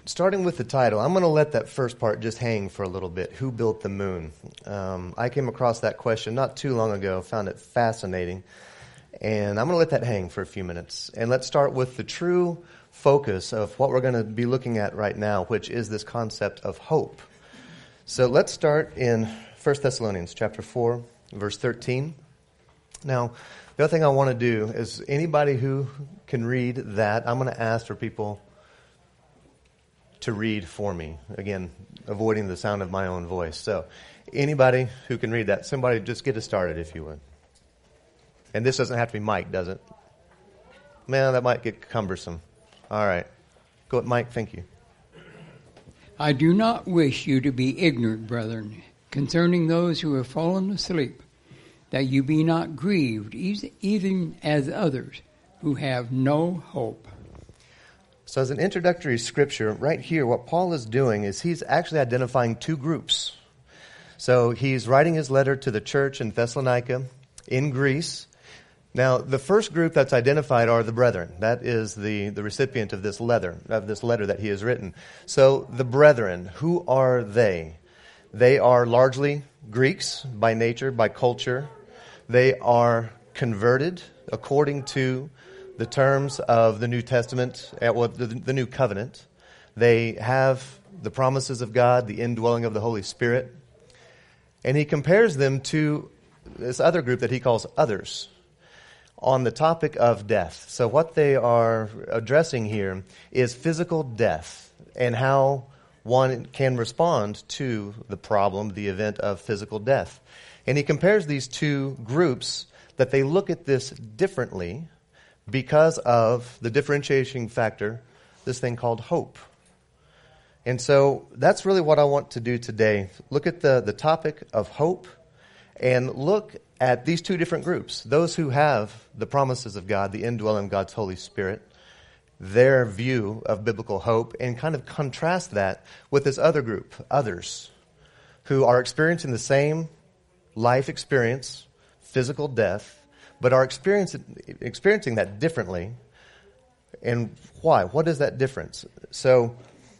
starting with the title, I'm going to let that first part just hang for a little bit. Who built the moon? I came across that question not too long ago, found it fascinating, and I'm going to let that hang for a few minutes. And let's start with the true focus of what we're going to be looking at right now, which is this concept of hope. So let's start in 1 Thessalonians chapter 4, verse 13. Now, the other thing I want to do is anybody who can read that, I'm going to ask for people to read for me. Again, avoiding the sound of my own voice. So anybody who can read that, somebody just get us started if you would. And this doesn't have to be Mike, does it? Man, that might get cumbersome. All right. Go ahead, Mike. Thank you. I do not wish you to be ignorant, brethren, concerning those who have fallen asleep, that you be not grieved, even as others who have no hope. So as an introductory scripture, right here, what Paul is doing is he's actually identifying two groups. So he's writing his letter to the church in Thessalonica, in Greece. Now, the first group that's identified are the brethren. That is the recipient of this letter that he has written. So the brethren, who are they? They are largely Greeks by nature, by culture. They are converted according to the terms of the New Testament, the New Covenant. They have the promises of God, the indwelling of the Holy Spirit. And he compares them to this other group that he calls others on the topic of death. So what they are addressing here is physical death and how one can respond to the problem, the event of physical death. And he compares these two groups that they look at this differently because of the differentiating factor, this thing called hope. And so that's really what I want to do today. Look at the topic of hope and look at these two different groups. Those who have the promises of God, the indwelling of God's Holy Spirit, their view of biblical hope, and kind of contrast that with this other group, others, who are experiencing the same life experience, physical death, but are experiencing that differently. And why? What is that difference? So,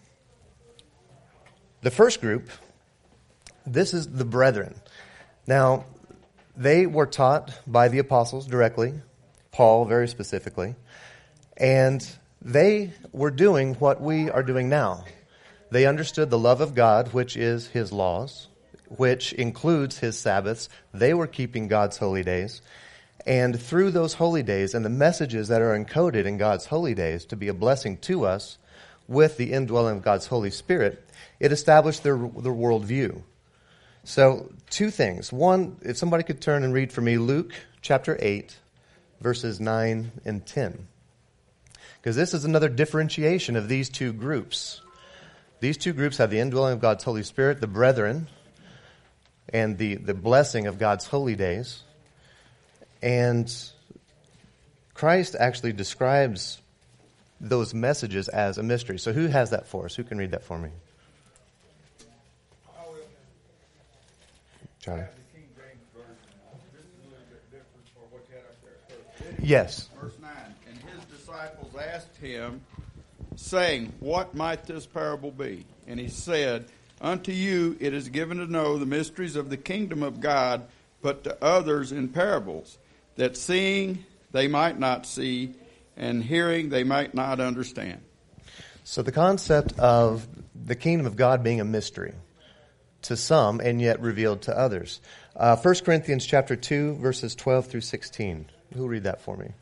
the first group, this is the brethren. Now, they were taught by the apostles directly, Paul very specifically, and they were doing what we are doing now. They understood the love of God, which is His laws, which includes His Sabbaths. They were keeping God's holy days. And through those holy days and the messages that are encoded in God's holy days to be a blessing to us with the indwelling of God's Holy Spirit, it established their worldview. So, two things. One, if somebody could turn and read for me Luke chapter 8, verses 9 and 10. Because this is another differentiation of these two groups. These two groups have the indwelling of God's Holy Spirit, the brethren, and the blessing of God's holy days. And Christ actually describes those messages as a mystery. So who has that for us? Who can read that for me? Johnny. Yes. Verse 9. And his disciples asked him, saying, What might this parable be? And he said, Unto you it is given to know the mysteries of the kingdom of God, but to others in parables, that seeing they might not see, and hearing they might not understand. So the concept of the kingdom of God being a mystery to some and yet revealed to others. 1 Corinthians chapter 2, verses 12 through 16. Who will read that for me?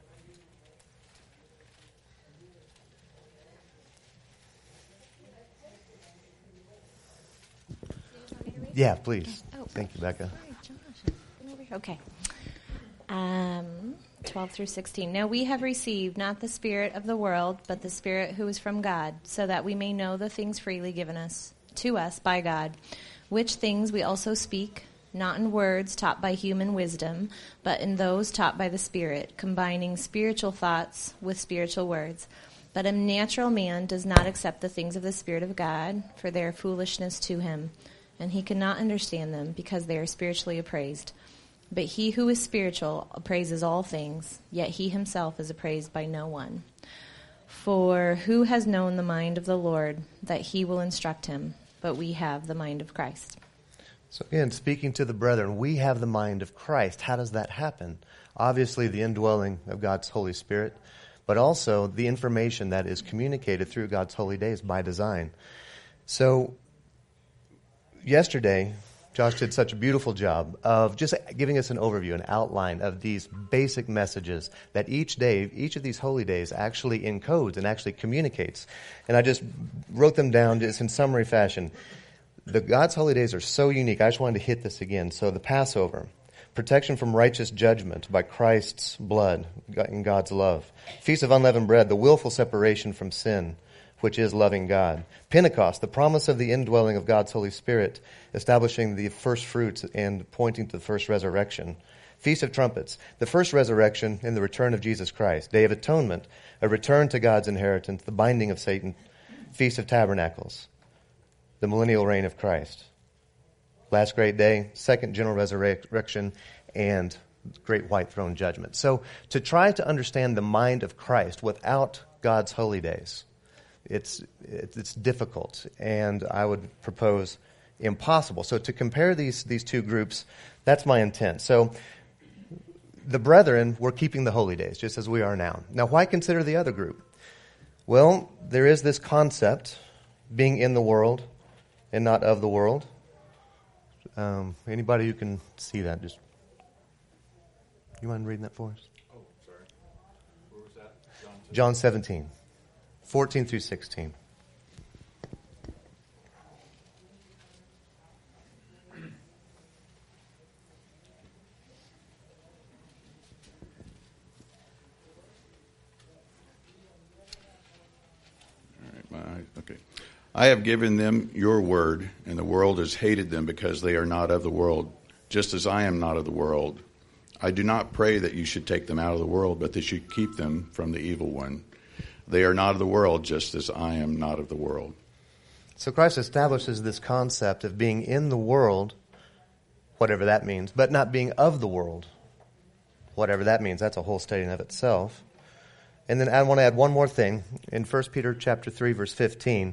Yeah, please. Oh, thank you, Becca. Sorry, Josh. Okay. 12 through 16. Now we have received not the spirit of the world, but the Spirit who is from God, so that we may know the things freely given us to us by God, which things we also speak, not in words taught by human wisdom, but in those taught by the Spirit, combining spiritual thoughts with spiritual words. But a natural man does not accept the things of the Spirit of God, for they are foolishness to him, and he cannot understand them, because they are spiritually appraised. But he who is spiritual appraises all things, yet he himself is appraised by no one. For who has known the mind of the Lord, that he will instruct him? But we have the mind of Christ. So again, speaking to the brethren, we have the mind of Christ. How does that happen? Obviously, the indwelling of God's Holy Spirit, but also the information that is communicated through God's holy days by design. So, yesterday, Josh did such a beautiful job of just giving us an overview, an outline of these basic messages that each day, each of these holy days actually encodes and actually communicates. And I just wrote them down just in summary fashion. The God's holy days are so unique. I just wanted to hit this again. So the Passover, protection from righteous judgment by Christ's blood in God's love. Feast of Unleavened Bread, the willful separation from sin, which is loving God. Pentecost, the promise of the indwelling of God's Holy Spirit, establishing the first fruits and pointing to the first resurrection. Feast of Trumpets, the first resurrection and the return of Jesus Christ. Day of Atonement, a return to God's inheritance, the binding of Satan. Feast of Tabernacles, the millennial reign of Christ. Last great day, second general resurrection, and great white throne judgment. So to try to understand the mind of Christ without God's holy days, it's difficult, and I would propose impossible. So to compare these two groups, that's my intent. So the brethren were keeping the holy days, just as we are now. Now, why consider the other group? Well, there is this concept, being in the world and not of the world. Anybody who can see that, just you mind reading that for us? Oh, sorry. Where was that? John 17. 14 through 16. Okay. I have given them your word, and the world has hated them because they are not of the world, just as I am not of the world. I do not pray that you should take them out of the world, but that you keep them from the evil one. They are not of the world, just as I am not of the world. So Christ establishes this concept of being in the world, whatever that means, but not being of the world, whatever that means. That's a whole study in of itself. And then I want to add one more thing. In 1 Peter chapter 3, verse 15,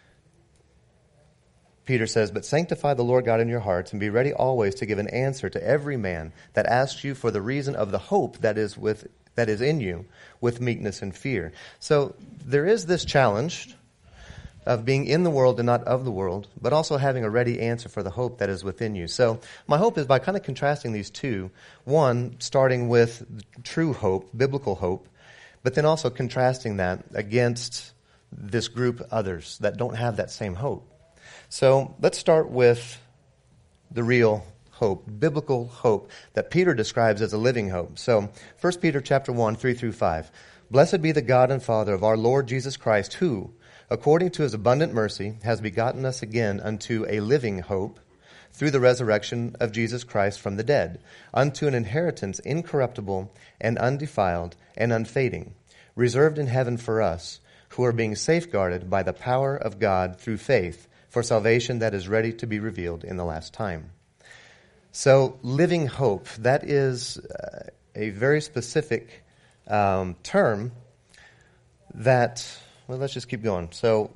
Peter says, "But sanctify the Lord God in your hearts, and be ready always to give an answer to every man that asks you for the reason of the hope that is in you, with meekness and fear." So there is this challenge of being in the world and not of the world, but also having a ready answer for the hope that is within you. So my hope is by kind of contrasting these two, one, starting with true hope, biblical hope, but then also contrasting that against this group, others, that don't have that same hope. So let's start with the real hope, biblical hope that Peter describes as a living hope. So 1 Peter chapter 1, 3 through 5. "Blessed be the God and Father of our Lord Jesus Christ, who, according to his abundant mercy, has begotten us again unto a living hope, through the resurrection of Jesus Christ from the dead, unto an inheritance incorruptible and undefiled and unfading, reserved in heaven for us, who are being safeguarded by the power of God through faith, for salvation that is ready to be revealed in the last time." So, living hope, that is a very specific term that, well, let's just keep going. So,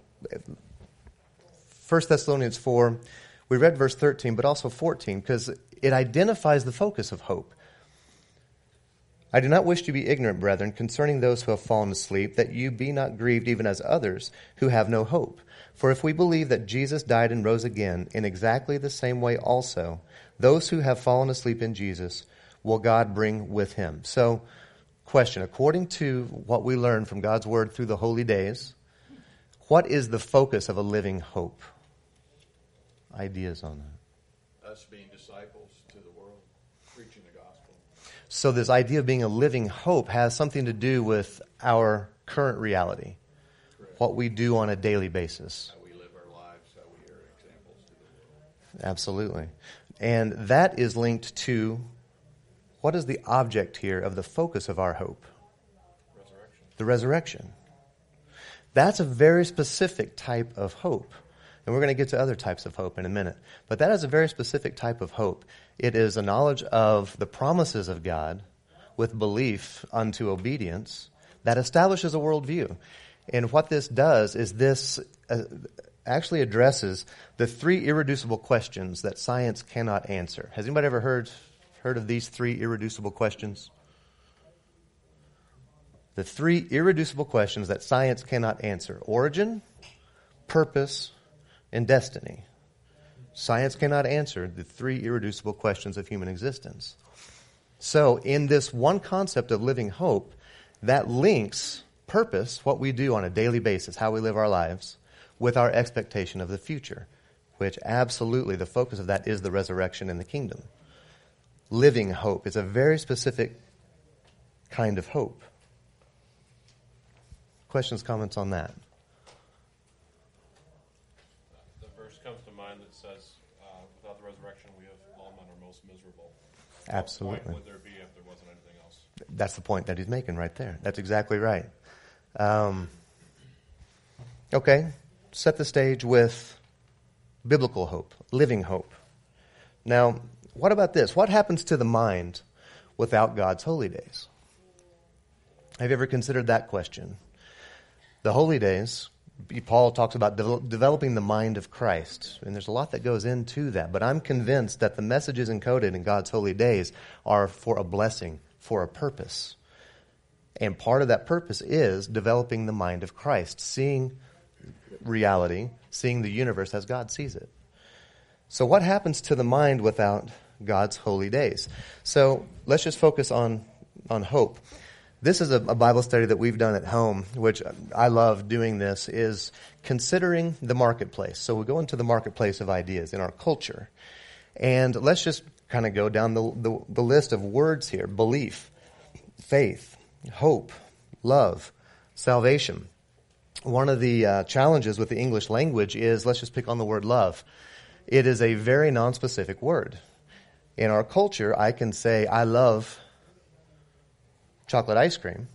1 Thessalonians 4, we read verse 13, but also 14, because it identifies the focus of hope. "I do not wish to be ignorant, brethren, concerning those who have fallen asleep, that you be not grieved even as others who have no hope. For if we believe that Jesus died and rose again, in exactly the same way also, those who have fallen asleep in Jesus will God bring with him." So, question, according to what we learn from God's word through the holy days, what is the focus of a living hope? Ideas on that? Us being disciples to the world, preaching the gospel. So this idea of being a living hope has something to do with our current reality, Correct. what we do on a daily basis. How we live our lives, how we are examples to the world. Absolutely. And that is linked to what is the object here of the focus of our hope? Resurrection. The resurrection. That's a very specific type of hope. And we're going to get to other types of hope in a minute. But that is a very specific type of hope. It is a knowledge of the promises of God with belief unto obedience that establishes a worldview. And what this does is this actually addresses the three irreducible questions that science cannot answer. Has anybody ever heard of these three irreducible questions? The three irreducible questions that science cannot answer: origin, purpose, and destiny. Science cannot answer the three irreducible questions of human existence. So in this one concept of living hope, that links purpose, what we do on a daily basis, how we live our lives, with our expectation of the future, which absolutely the focus of that is the resurrection and the kingdom. Living hope is a very specific kind of hope. Questions, comments on that? The verse comes to mind that says, without the resurrection, we have all men are most miserable. Absolutely. What point would there be if there wasn't anything else? That's the point that he's making right there. That's exactly right. Okay, set the stage with biblical hope, living hope. Now, what about this? What happens to the mind without God's holy days? Have you ever considered that question? The holy days, Paul talks about developing the mind of Christ, and there's a lot that goes into that, but I'm convinced that the messages encoded in God's holy days are for a blessing, for a purpose. And part of that purpose is developing the mind of Christ, seeing reality, seeing the universe as God sees it. So what happens to the mind without God's holy days? So let's just focus on hope. This is a Bible study that we've done at home, which I love doing this, is considering the marketplace. So we go into the marketplace of ideas in our culture. And let's just kind of go down the list of words here: belief, faith, hope, love, salvation. One of the challenges with the English language is, let's just pick on the word love. It is a very nonspecific word. In our culture, I can say, I love chocolate ice cream.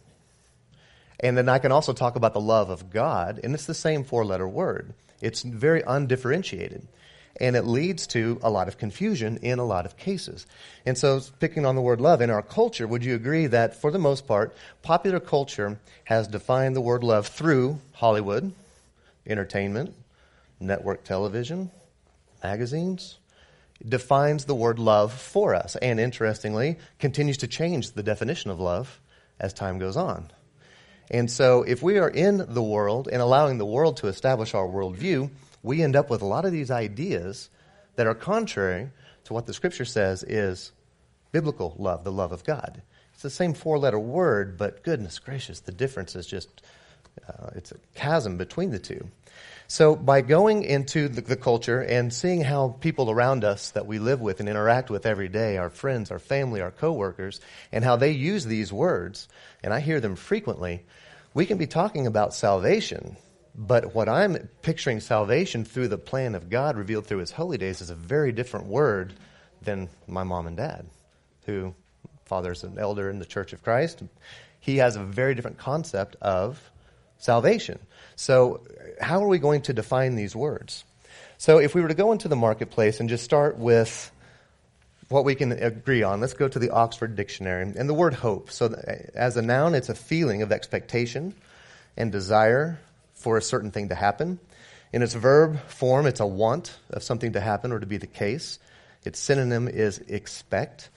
And then I can also talk about the love of God, and it's the same four-letter word. It's very undifferentiated. And it leads to a lot of confusion in a lot of cases. And so, picking on the word love, in our culture, would you agree that, for the most part, popular culture has defined the word love through Hollywood, entertainment, network television, magazines? It defines the word love for us, and interestingly, continues to change the definition of love as time goes on. And so, if we are in the world and allowing the world to establish our worldview, we end up with a lot of these ideas that are contrary to what the Scripture says is biblical love, the love of God. It's the same four-letter word, but goodness gracious, the difference is just, it's a chasm between the two. So by going into the culture and seeing how people around us that we live with and interact with every day, our friends, our family, our coworkers, and how they use these words, and I hear them frequently, we can be talking about salvation. But what I'm picturing salvation through the plan of God revealed through His holy days is a very different word than my mom and dad, who, father's an elder in the Church of Christ. He has a very different concept of salvation. So how are we going to define these words? So if we were to go into the marketplace and just start with what we can agree on, let's go to the Oxford Dictionary. And the word hope. So as a noun, it's a feeling of expectation and desire for a certain thing to happen. In its verb form, it's a want of something to happen or to be the case. Its synonym is expect.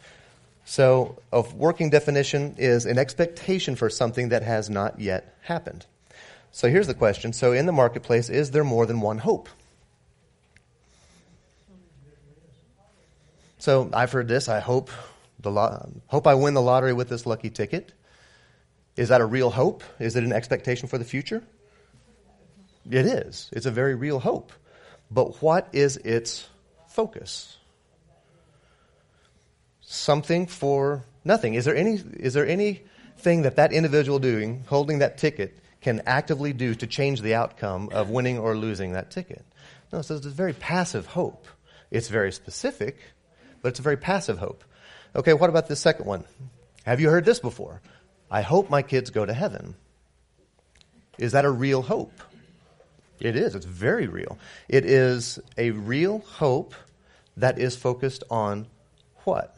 So a working definition is an expectation for something that has not yet happened. So here's the question. So in the marketplace, is there more than one hope? So I've heard this. I hope I win the lottery with this lucky ticket. Is that a real hope? Is it an expectation for the future? It is. It's a very real hope. But what is its focus? Something for nothing. Is there anything that individual doing, holding that ticket, can actively do to change the outcome of winning or losing that ticket? No, so it's a very passive hope. It's very specific, but it's a very passive hope. Okay, what about the second one? Have you heard this before? I hope my kids go to heaven. Is that a real hope? It is. It's very real. It is a real hope that is focused on what?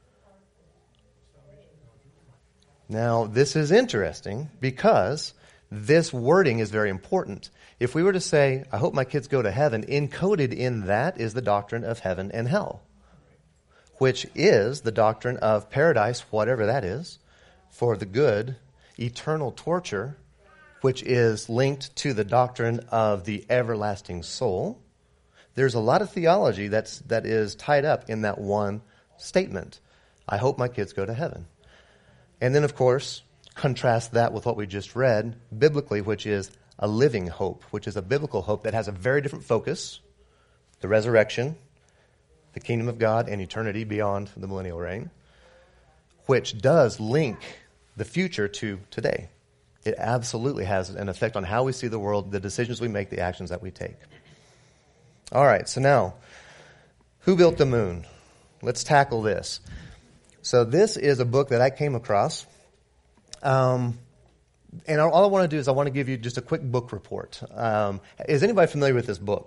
Now, this is interesting because this wording is very important. If we were to say, I hope my kids go to heaven, encoded in that is the doctrine of heaven and hell, which is the doctrine of paradise, whatever that is, for the good, eternal torture, which is linked to the doctrine of the everlasting soul. There's a lot of theology that is tied up in that one statement. I hope my kids go to heaven. And then, of course, contrast that with what we just read biblically, which is a living hope, which is a biblical hope that has a very different focus, the resurrection, the kingdom of God, and eternity beyond the millennial reign, which does link the future to today. It absolutely has an effect on how we see the world, the decisions we make, the actions that we take. All right, so now, who built the moon? Let's tackle this. So this is a book that I came across. And all I want to do is I want to give you just a quick book report. Is anybody familiar with this book?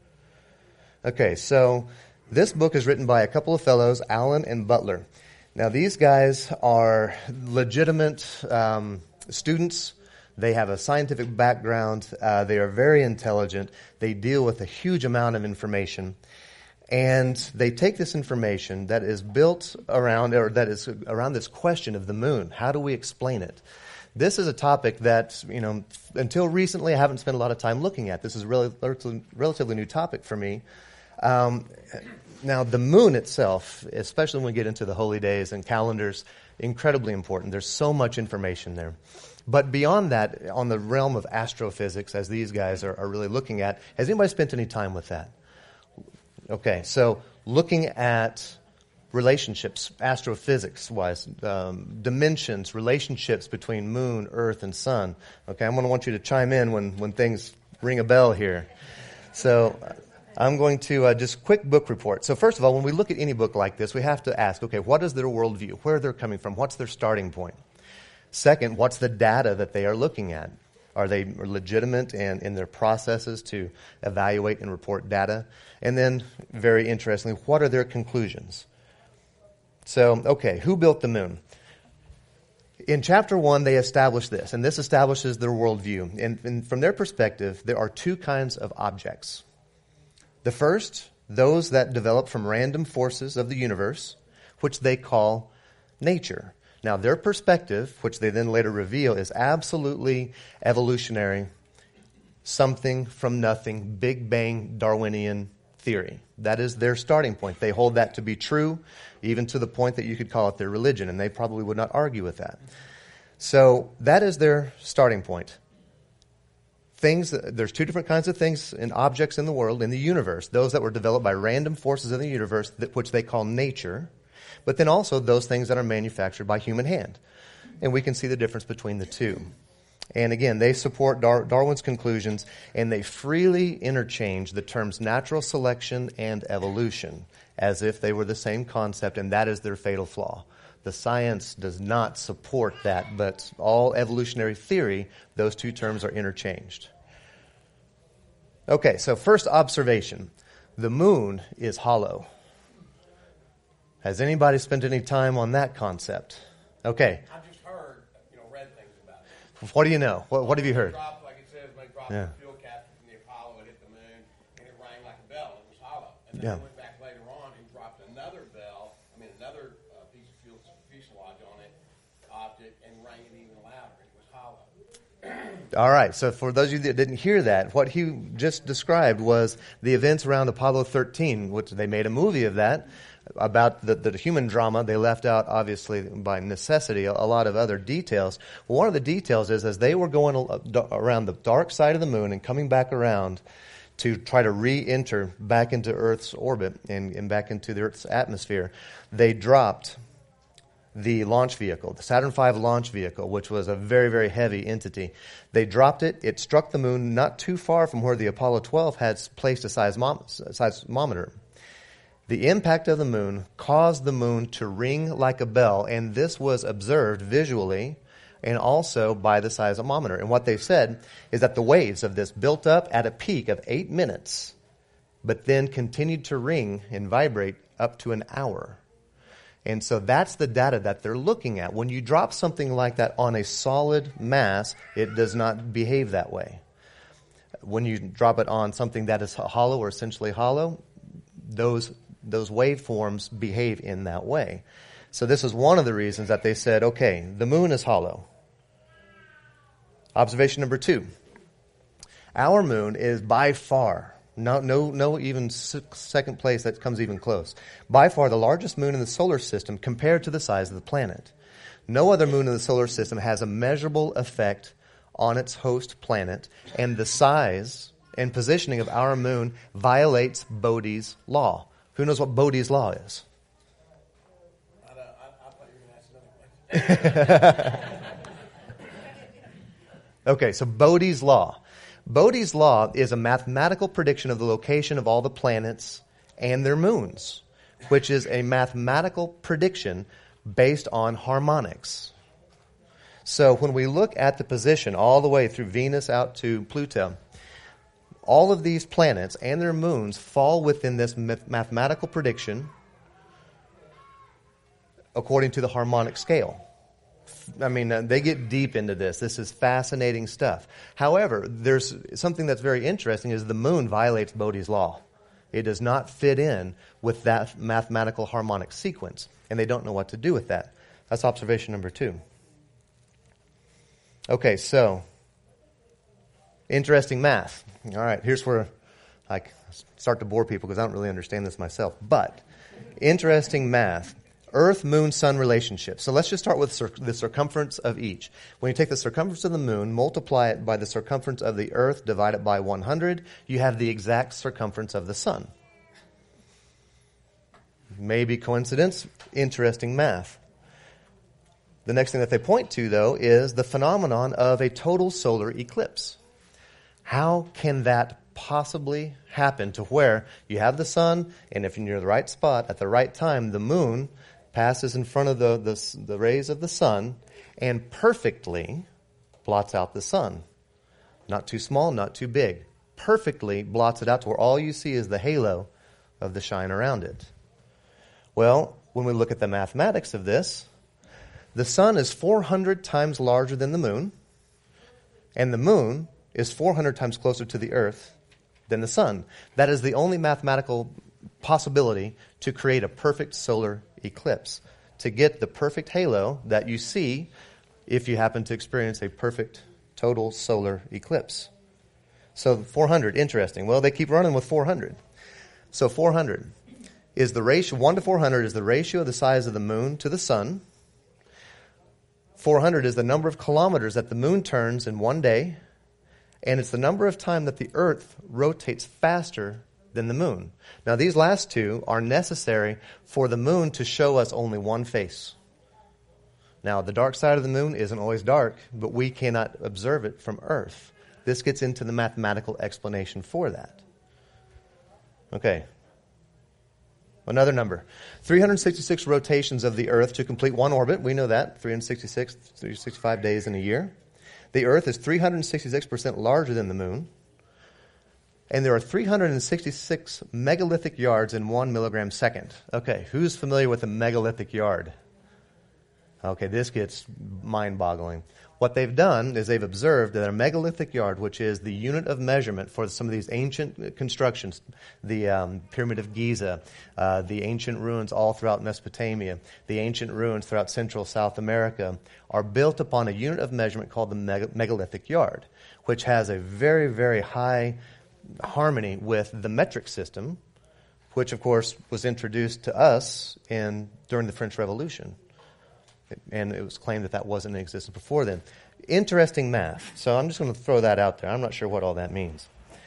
Okay, so this book is written by a couple of fellows, Allen and Butler. Now, these guys are legitimate students. They have a scientific background. They are very intelligent. They deal with a huge amount of information. And they take this information that is built around, or that is around this question of the moon. How do we explain it? This is a topic that, until recently I haven't spent a lot of time looking at. This is a relatively new topic for me. Now, the moon itself, especially when we get into the holy days and calendars, incredibly important. There's so much information there. But beyond that, on the realm of astrophysics, as these guys are really looking at, has anybody spent any time with that? Okay, so looking at relationships, astrophysics-wise, dimensions, relationships between moon, earth, and sun. Okay, I'm going to want you to chime in when things ring a bell here. So I'm going to just quick book report. So first of all, when we look at any book like this, we have to ask, okay, what is their worldview? Where they're coming from? What's their starting point? Second, what's the data that they are looking at? Are they legitimate in their processes to evaluate and report data? And then, very interestingly, what are their conclusions? So, okay, who built the moon? In chapter 1, they establish this, and this establishes their worldview. And from their perspective, there are two kinds of objects. The first, those that develop from random forces of the universe, which they call nature. Now, their perspective, which they then later reveal, is absolutely evolutionary, something from nothing, Big Bang Darwinian theory. That is their starting point. They hold that to be true, even to the point that you could call it their religion, and they probably would not argue with that. So that is their starting point. There's two different kinds of things and objects in the world, in the universe. Those that were developed by random forces in the universe, which they call nature, but then also those things that are manufactured by human hand. And we can see the difference between the two. And again, they support Darwin's conclusions, and they freely interchange the terms natural selection and evolution as if they were the same concept, and that is their fatal flaw. The science does not support that, but all evolutionary theory, those two terms are interchanged. Okay, so first observation. The moon is hollow. Has anybody spent any time on that concept? Okay. I've just heard, read things about it. What do you know? What have you heard? Dropped, like it says, they dropped a fuel capsule from the Apollo and hit the moon, and it rang like a bell. It was hollow. And then they went back later on and dropped another another piece of fuselage on it, popped it, and rang it even louder. It was hollow. All right, so for those of you that didn't hear that, what he just described was the events around Apollo 13, which they made a movie of that, about the human drama. They left out, obviously, by necessity, a lot of other details. Well, one of the details is as they were going around the dark side of the moon and coming back around to try to re-enter back into Earth's orbit and back into the Earth's atmosphere, they dropped the launch vehicle, the Saturn V launch vehicle, which was a very, very heavy entity. They dropped it. It struck the moon not too far from where the Apollo 12 had placed a seismometer. The impact of the moon caused the moon to ring like a bell, and this was observed visually and also by the seismometer. And what they said is that the waves of this built up at a peak of 8 minutes, but then continued to ring and vibrate up to an hour. And so that's the data that they're looking at. When you drop something like that on a solid mass, it does not behave that way. When you drop it on something that is hollow or essentially hollow, those waveforms behave in that way. So this is one of the reasons that they said, okay, the moon is hollow. Observation number 2. Our moon is by far, no even second place that comes even close, by far the largest moon in the solar system compared to the size of the planet. No other moon in the solar system has a measurable effect on its host planet, and the size and positioning of our moon violates Bode's law. Who knows what Bode's law is? I thought you were going to ask another question. Okay, so Bode's law. Bode's law is a mathematical prediction of the location of all the planets and their moons, which is a mathematical prediction based on harmonics. So when we look at the position all the way through Venus out to Pluto, all of these planets and their moons fall within this mathematical prediction according to the harmonic scale. I mean, they get deep into this. This is fascinating stuff. However, there's something that's very interesting is the moon violates Bode's law. It does not fit in with that mathematical harmonic sequence, and they don't know what to do with that. That's observation number 2. Okay, so interesting math. All right, here's where I start to bore people because I don't really understand this myself. But interesting math. Earth, moon, sun relationship. So let's just start with the circumference of each. When you take the circumference of the moon, multiply it by the circumference of the earth, divide it by 100, you have the exact circumference of the sun. Maybe coincidence, interesting math. The next thing that they point to, though, is the phenomenon of a total solar eclipse. How can that possibly happen to where you have the sun, and if you're near the right spot at the right time, the moon passes in front of the rays of the sun and perfectly blots out the sun. Not too small, not too big. Perfectly blots it out to where all you see is the halo of the shine around it. Well, when we look at the mathematics of this, the sun is 400 times larger than the moon, and the moon is 400 times closer to the earth than the sun. That is the only mathematical possibility to create a perfect solar eclipse, to get the perfect halo that you see if you happen to experience a perfect total solar eclipse. So 400, interesting. Well, they keep running with 400. So 400 is the ratio, 1 to 400 is the ratio of the size of the moon to the sun. 400 is the number of kilometers that the moon turns in one day, and it's the number of time that the earth rotates faster than the moon. Now, these last two are necessary for the moon to show us only one face. Now, the dark side of the moon isn't always dark, but we cannot observe it from Earth. This gets into the mathematical explanation for that. Okay. Another number. 366 rotations of the Earth to complete one orbit. We know that. 365 days in a year. The Earth is 366% larger than the moon. And there are 366 megalithic yards in 1 milligram second. Okay, who's familiar with a megalithic yard? Okay, this gets mind-boggling. What they've done is they've observed that a megalithic yard, which is the unit of measurement for some of these ancient constructions, the Pyramid of Giza, the ancient ruins all throughout Mesopotamia, the ancient ruins throughout Central South America, are built upon a unit of measurement called the megalithic yard, which has a very, very high harmony with the metric system, which, of course, was introduced to us during the French Revolution. And it was claimed that wasn't in existence before then. Interesting math. So I'm just going to throw that out there. I'm not sure what all that means.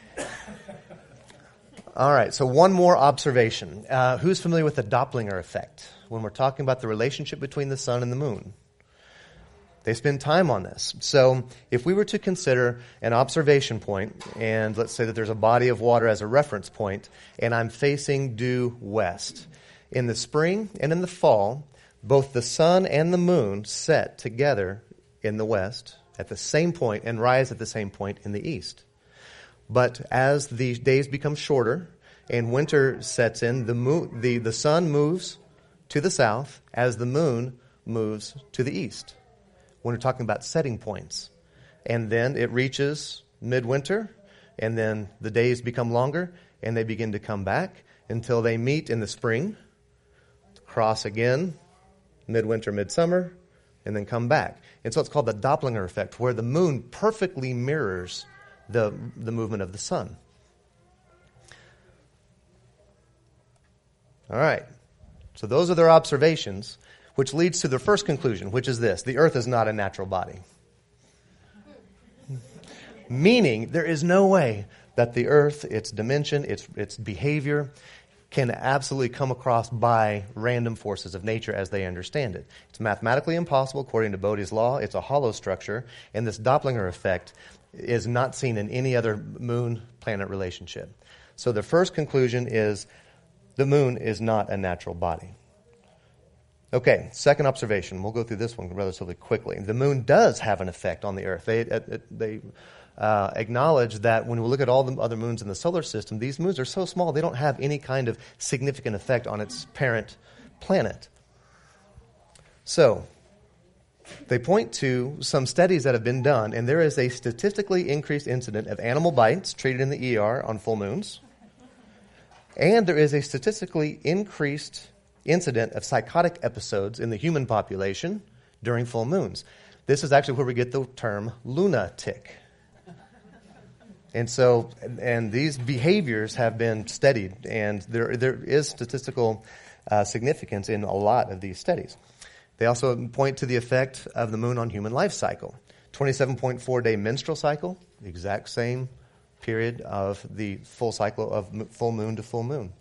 All right, so one more observation. Who's familiar with the Doppler effect when we're talking about the relationship between the sun and the moon? They spend time on this. So if we were to consider an observation point, and let's say that there's a body of water as a reference point, and I'm facing due west. In the spring and in the fall, both the sun and the moon set together in the west at the same point and rise at the same point in the east. But as the days become shorter and winter sets in, the sun moves to the south as the moon moves to the east, when we're talking about setting points. And then it reaches midwinter, and then the days become longer, and they begin to come back until they meet in the spring, cross again, midwinter, midsummer, and then come back. And so it's called the Doppler effect, where the moon perfectly mirrors the movement of the sun. All right. So those are their observations, which leads to their first conclusion, which is this: the earth is not a natural body. Meaning, there is no way that the earth, its dimension, its behavior, can absolutely come across by random forces of nature as they understand it. It's mathematically impossible according to Bode's law. It's a hollow structure, and this Doppler effect is not seen in any other moon-planet relationship. So the first conclusion is the moon is not a natural body. Okay, second observation. We'll go through this one relatively quickly. The moon does have an effect on the earth. They acknowledge that when we look at all the other moons in the solar system, these moons are so small they don't have any kind of significant effect on its parent planet. So, they point to some studies that have been done, and there is a statistically increased incident of animal bites treated in the ER on full moons. And there is a statistically increased incident of psychotic episodes in the human population during full moons. This is actually where we get the term lunatic. And these behaviors have been studied, and there is statistical significance in a lot of these studies. They also point to the effect of the moon on human life cycle. 27.4-day menstrual cycle, the exact same period of the full cycle of full moon to full moon.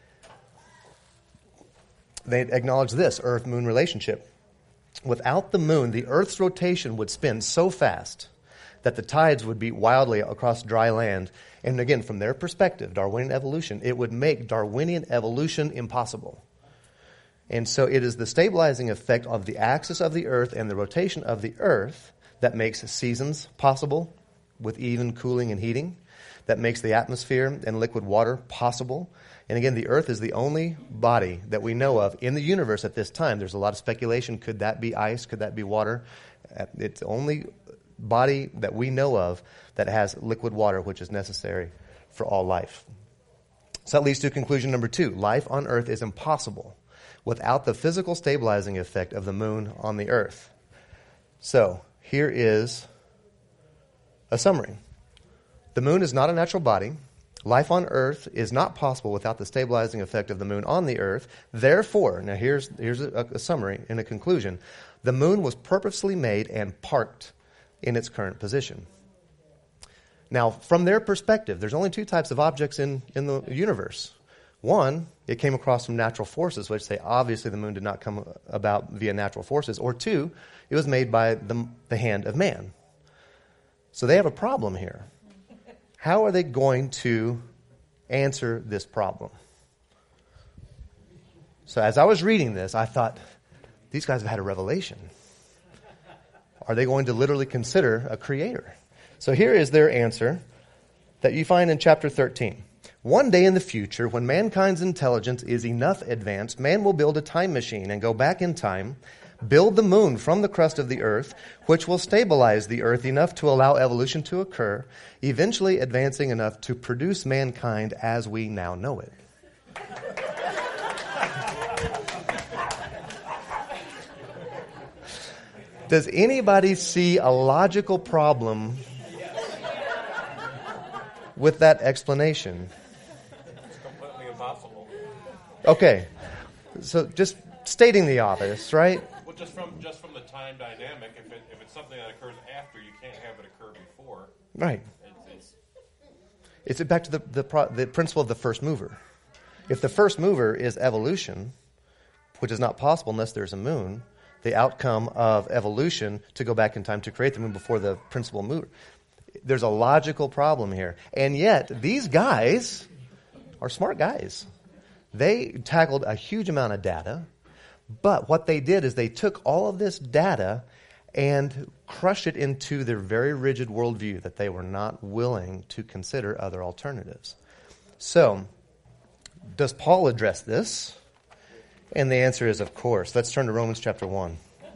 They acknowledge this Earth-moon relationship. Without the moon, the Earth's rotation would spin so fast that the tides would be wildly across dry land. And again, from their perspective, Darwinian evolution, it would make Darwinian evolution impossible. And so it is the stabilizing effect of the axis of the Earth and the rotation of the Earth that makes seasons possible with even cooling and heating, that makes the atmosphere and liquid water possible. And again, the Earth is the only body that we know of in the universe at this time. There's a lot of speculation. Could that be ice? Could that be water? It's the only body that we know of that has liquid water, which is necessary for all life. So that leads to conclusion number 2. Life on Earth is impossible without the physical stabilizing effect of the moon on the Earth. So here is a summary. The moon is not a natural body. Life on Earth is not possible without the stabilizing effect of the moon on the Earth. Therefore, now here's a summary and a conclusion. The moon was purposely made and parked in its current position. Now, from their perspective, there's only 2 types of objects in the universe. One, it came across from natural forces, which say obviously the moon did not come about via natural forces. Or 2, it was made by the hand of man. So they have a problem here. How are they going to answer this problem? So as I was reading this, I thought, these guys have had a revelation. Are they going to literally consider a creator? So here is their answer that you find in chapter 13. One day in the future, when mankind's intelligence is enough advanced, man will build a time machine and go back in time, build the moon from the crust of the earth, which will stabilize the earth enough to allow evolution to occur, eventually advancing enough to produce mankind as we now know it. Does anybody see a logical problem with that explanation? It's completely impossible. Okay, so just stating the obvious, right? Well, just from the time dynamic, if it's something that occurs after, you can't have it occur before. Right. It's back to the principle of the first mover. If the first mover is evolution, which is not possible unless there's a moon, the outcome of evolution to go back in time to create the moon before the principal mover. There's a logical problem here. And yet, these guys are smart guys. They tackled a huge amount of data, but what they did is they took all of this data and crushed it into their very rigid worldview that they were not willing to consider other alternatives. So, does Paul address this? And the answer is, of course. Let's turn to Romans chapter 1.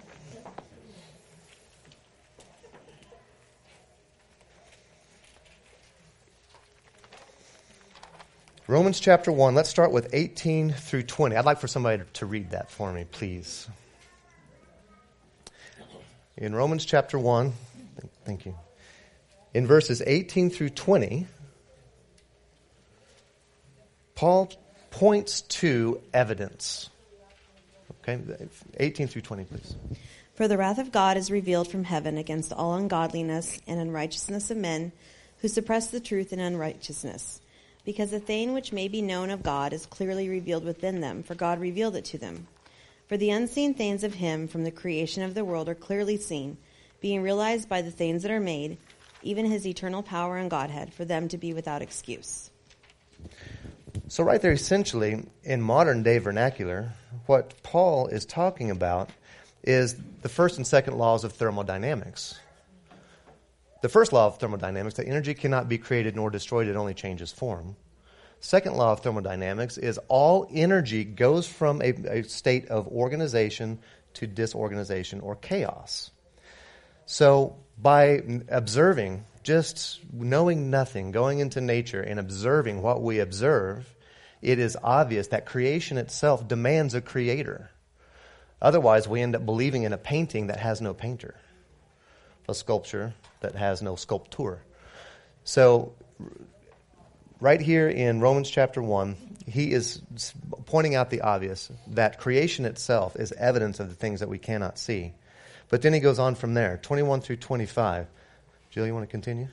Romans chapter 1, let's start with 18 through 20. I'd like for somebody to read that for me, please. In Romans chapter 1, thank you. In verses 18 through 20, Paul points to evidence. Okay, 18 through 20, please. For the wrath of God is revealed from heaven against all ungodliness and unrighteousness of men who suppress the truth in unrighteousness. Because the thing which may be known of God is clearly revealed within them, for God revealed it to them. For the unseen things of him from the creation of the world are clearly seen, being realized by the things that are made, even his eternal power and Godhead, for them to be without excuse. So right there, essentially, in modern day vernacular, what Paul is talking about is the first and second laws of thermodynamics. The first law of thermodynamics, that energy cannot be created nor destroyed, it only changes form. Second law of thermodynamics is all energy goes from a state of organization to disorganization or chaos. So by observing, just knowing nothing, going into nature and observing what we observe, it is obvious that creation itself demands a creator. Otherwise, we end up believing in a painting that has no painter, a sculpture that has no sculptor. So right here in Romans chapter 1, he is pointing out the obvious, that creation itself is evidence of the things that we cannot see. But then he goes on from there, 21 through 25. Jill, you want to continue?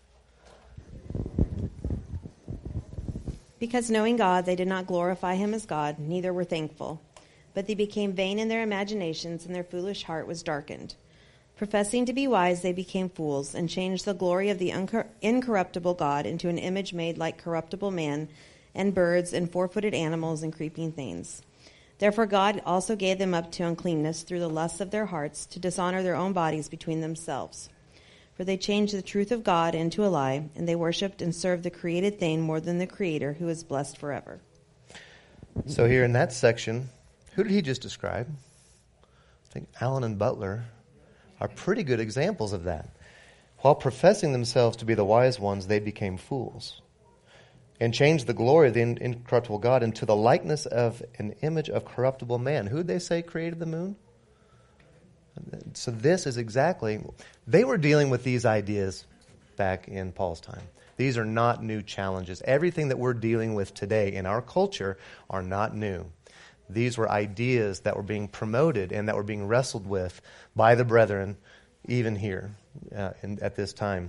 Because knowing God, they did not glorify him as God, neither were thankful. But they became vain in their imaginations, and their foolish heart was darkened. Professing to be wise, they became fools, and changed the glory of the incorruptible God into an image made like corruptible man, and birds, and four-footed animals, and creeping things. Therefore God also gave them up to uncleanness through the lusts of their hearts, to dishonor their own bodies between themselves. For they changed the truth of God into a lie, and they worshipped and served the created thing more than the Creator, who is blessed forever. So here in that section, who did he just describe? I think Allen and Butler are pretty good examples of that. While professing themselves to be the wise ones, they became fools and changed the glory of the incorruptible God into the likeness of an image of corruptible man. Who did they say created the moon? So this is exactly, they were dealing with these ideas back in Paul's time. These are not new challenges. Everything that we're dealing with today in our culture are not new. These were ideas that were being promoted and that were being wrestled with by the brethren, even here at this time.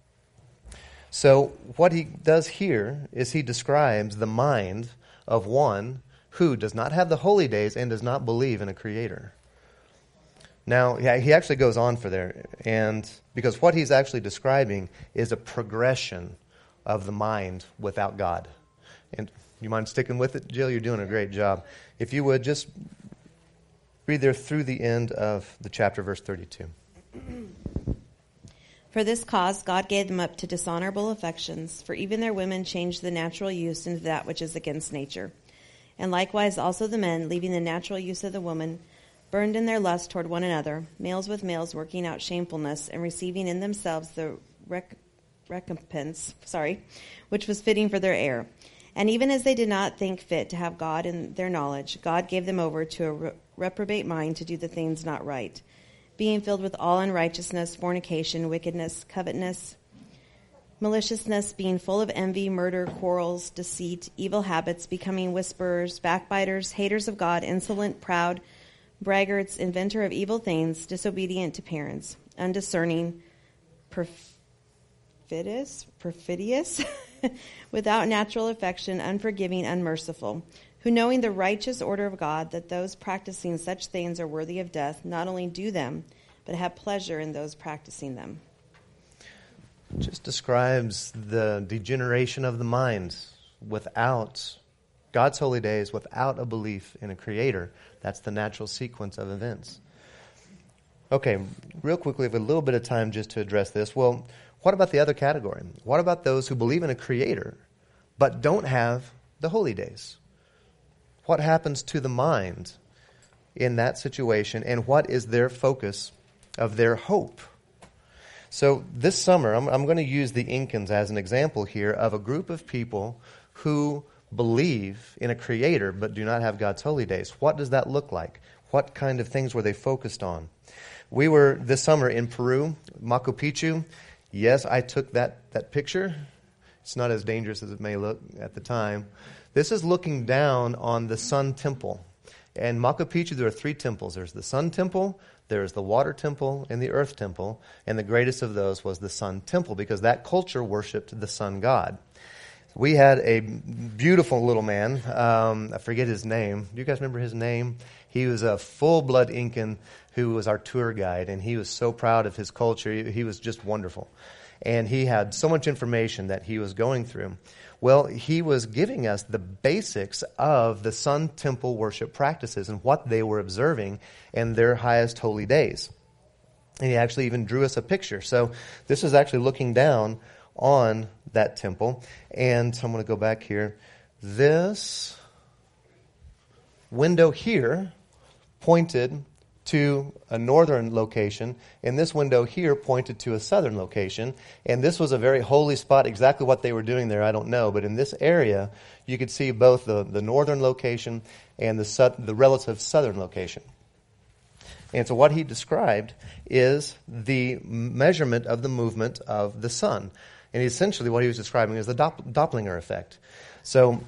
So what he does here is he describes the mind of one who does not have the holy days and does not believe in a creator. Now, he actually goes on for there, and because what he's actually describing is a progression of the mind without God. And you mind sticking with it, Jill? You're doing a great job. If you would, just read there through the end of the chapter, verse 32. For this cause God gave them up to dishonorable affections, for even their women changed the natural use into that which is against nature. And likewise also the men, leaving the natural use of the woman, burned in their lust toward one another, males with males working out shamefulness, and receiving in themselves the recompense, which was fitting for their error. And even as they did not think fit to have God in their knowledge, God gave them over to a reprobate mind to do the things not right, being filled with all unrighteousness, fornication, wickedness, covetousness, maliciousness, being full of envy, murder, quarrels, deceit, evil habits, becoming whisperers, backbiters, haters of God, insolent, proud, braggarts, inventor of evil things, disobedient to parents, undiscerning, perfidious, without natural affection, unforgiving, unmerciful, who knowing the righteous order of God, that those practicing such things are worthy of death, not only do them, but have pleasure in those practicing them. Just describes the degeneration of the mind without God's holy days, without a belief in a creator. That's the natural sequence of events. Okay, real quickly, we have a little bit of time just to address this. Well, what about the other category? What about those who believe in a creator but don't have the holy days? What happens to the mind in that situation, and what is their focus of their hope? So this summer, I'm going to use the Incans as an example here of a group of people who believe in a creator but do not have God's holy days. What does that look like? What kind of things were they focused on? We were this summer in Peru, Machu Picchu. Yes, I took that picture. It's not as dangerous as it may look at the time. This is looking down on the Sun Temple. And Machu Picchu, there are 3 temples. There's the Sun Temple, there's the Water Temple, and the Earth Temple. And the greatest of those was the Sun Temple, because that culture worshipped the sun god. We had a beautiful little man. I forget his name. Do you guys remember his name? He was a full-blood Incan who was our tour guide, and he was so proud of his culture. He was just wonderful. And he had so much information that he was going through. Well, he was giving us the basics of the Sun Temple worship practices and what they were observing in their highest holy days. And he actually even drew us a picture. So this is actually looking down on that temple. And I'm going to go back here. This window here pointed to a northern location, and this window here pointed to a southern location. And this was a very holy spot. Exactly what they were doing there, I don't know. But in this area, you could see both the northern location and the relative southern location. And so what he described is the measurement of the movement of the sun. And essentially what he was describing is the Doppler effect. So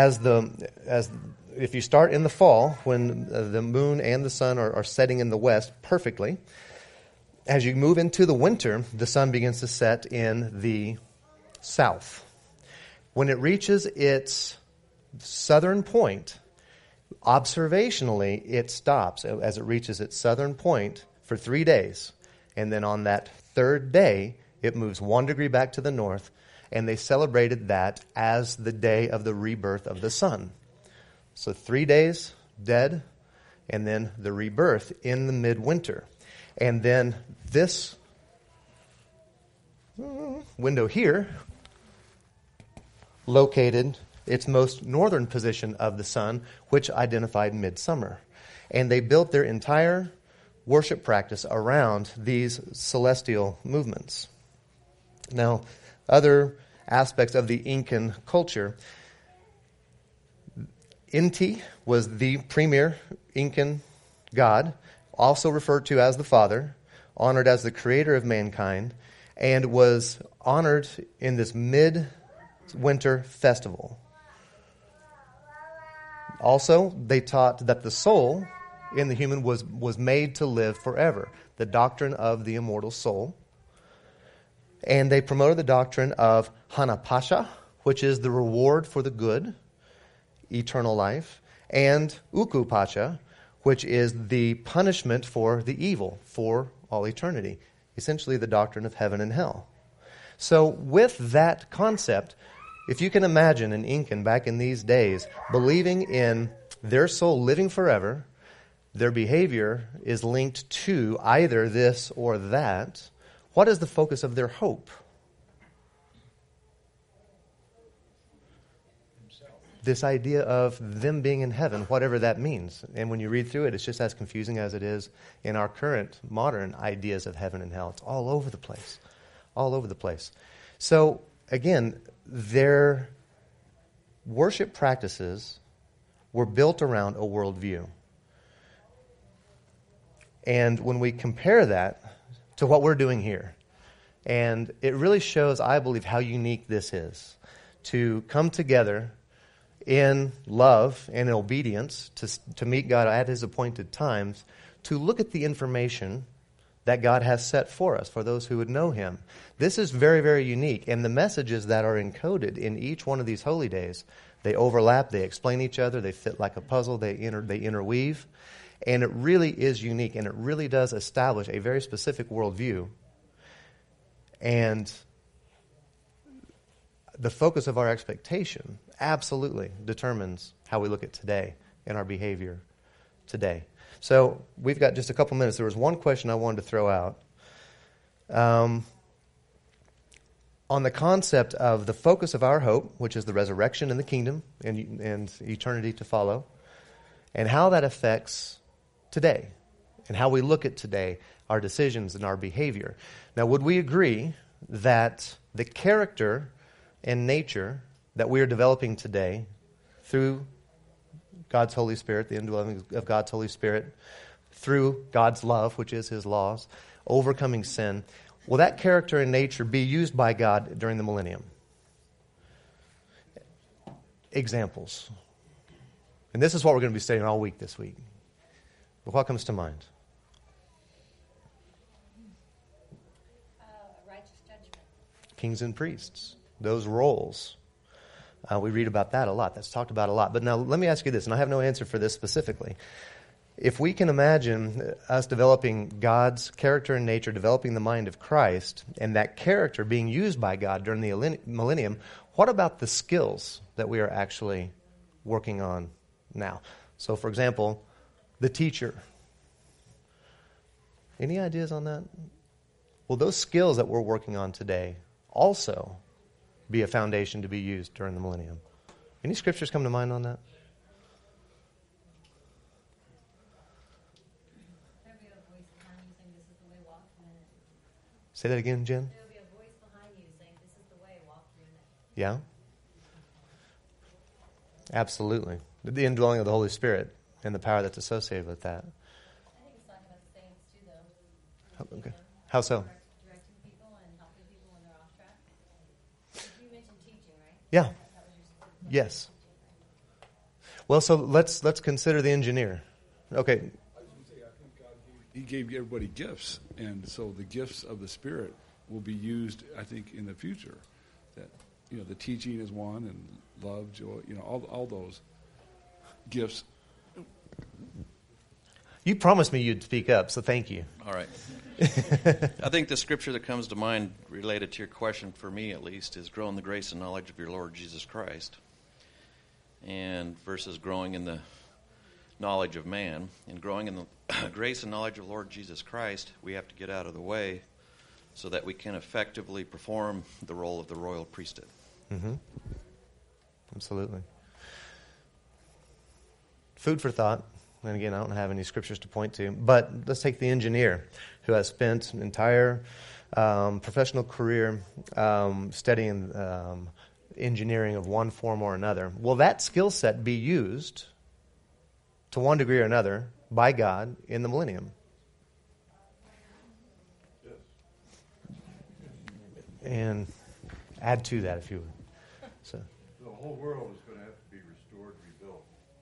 if you start in the fall, when the moon and the sun are setting in the west perfectly, as you move into the winter, the sun begins to set in the south. When it reaches its southern point, observationally, it stops as it reaches its southern point for 3 days. And then on that 3rd day, it moves 1 degree back to the north, and they celebrated that as the day of the rebirth of the sun. So 3 days dead, and then the rebirth in the midwinter. And then this window here located its most northern position of the sun, which identified midsummer. And they built their entire worship practice around these celestial movements. Now, other aspects of the Incan culture, Inti was the premier Incan god, also referred to as the Father, honored as the creator of mankind, and was honored in this midwinter festival. Also, they taught that the soul in the human was made to live forever, the doctrine of the immortal soul. And they promoted the doctrine of Hanapasha, which is the reward for the good, eternal life, and Ukupacha, which is the punishment for the evil for all eternity, essentially the doctrine of heaven and hell. So with that concept, if you can imagine an Incan back in these days believing in their soul living forever, their behavior is linked to either this or that, what is the focus of their hope? This idea of them being in heaven, whatever that means. And when you read through it, it's just as confusing as it is in our current modern ideas of heaven and hell. It's all over the place. All over the place. So, again, their worship practices were built around a worldview. And when we compare that to what we're doing here, and it really shows, I believe, how unique this is, to come together in love and in obedience to meet God at His appointed times, to look at the information that God has set for us, for those who would know Him. This is very, very unique, and the messages that are encoded in each one of these holy days, they overlap, they explain each other, they fit like a puzzle, they interweave, and it really is unique, and it really does establish a very specific worldview. And the focus of our expectation absolutely determines how we look at today and our behavior today. So we've got just a couple minutes. There was one question I wanted to throw out. On the concept of the focus of our hope, which is the resurrection and the kingdom and eternity to follow, and how that affects today and how we look at today, our decisions and our behavior. Now, would we agree that the character and nature that we are developing today through God's Holy Spirit, the indwelling of God's Holy Spirit, through God's love, which is His laws, overcoming sin, will that character and nature be used by God during the millennium? Examples. And this is what we're going to be studying all week this week. But what comes to mind? Righteous judgment. Kings and priests. Those roles. We read about that a lot. That's talked about a lot. But now let me ask you this, and I have no answer for this specifically. If we can imagine us developing God's character and nature, developing the mind of Christ, and that character being used by God during the millennium, what about the skills that we are actually working on now? So, for example, the teacher. Any ideas on that? Will those skills that we're working on today also be a foundation to be used during the millennium? Any scriptures come to mind on that? Say that again, Jen. There will be a voice behind you saying, "This is the way, walk through it." Yeah? Absolutely. The indwelling of the Holy Spirit and the power that's associated with that. I think it's talking about the saints too, though. Okay. How so? Directing people and helping people when they're off track. You mentioned teaching, right? Yeah. That was your Yes. Well, so let's consider the engineer. Okay. I was going to say, I think God He gave everybody gifts, and so the gifts of the Spirit will be used, I think, in the future. That, you know, the teaching is one, and love, joy, you know, all those gifts. You promised me you'd speak up, so thank you. All right. I think the scripture that comes to mind related to your question, for me at least, is grow in the grace and knowledge of your Lord Jesus Christ, and versus growing in the knowledge of man. And growing in the grace and knowledge of Lord Jesus Christ, we have to get out of the way so that we can effectively perform the role of the royal priesthood. Mm-hmm. Absolutely. Food for thought. And again, I don't have any scriptures to point to. But let's take the engineer who has spent an entire professional career studying engineering of one form or another. Will that skill set be used to one degree or another by God in the millennium? Yes. And add to that if you would. So. The whole world is going to have to be restored and rebuilt.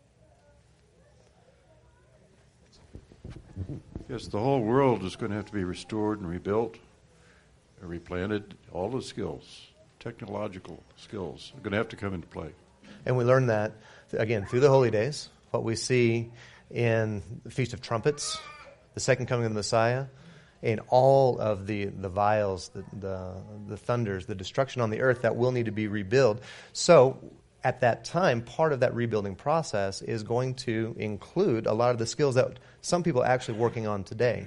Yes, the whole world is going to have to be restored and rebuilt, and replanted. All the skills, technological skills, are going to have to come into play. And we learn that, again, through the holy days, what we see in the Feast of Trumpets, the second coming of the Messiah, and all of the vials, the thunders, the destruction on the earth that will need to be rebuilt. So at that time, part of that rebuilding process is going to include a lot of the skills that some people are actually working on today.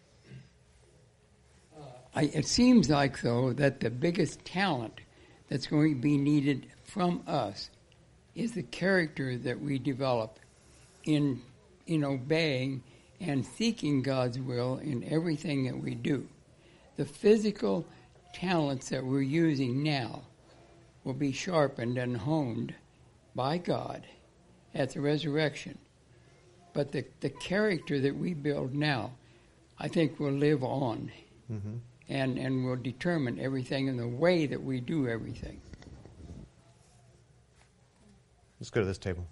It seems like, though, that the biggest talent that's going to be needed from us is the character that we develop in obeying and seeking God's will in everything that we do. The physical talents that we're using now will be sharpened and honed by God at the resurrection. But the character that we build now, I think, will live on and will determine everything in the way that we do everything. Let's go to this table.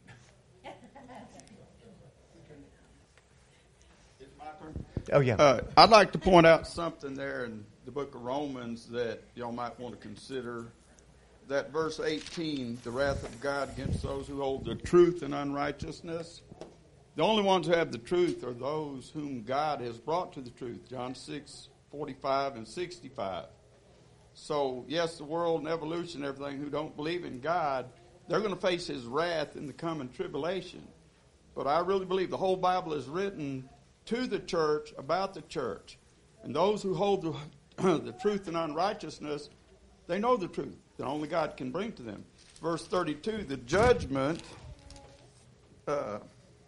Oh, yeah. I'd like to point out something there in the book of Romans that y'all might want to consider. That verse 18, the wrath of God against those who hold the truth in unrighteousness. The only ones who have the truth are those whom God has brought to the truth. John 6:45 and 65. So, yes, the world and evolution and everything who don't believe in God, they're going to face His wrath in the coming tribulation. But I really believe the whole Bible is written to the church, about the church. And those who hold the truth in unrighteousness, they know the truth that only God can bring to them. Verse 32, the judgment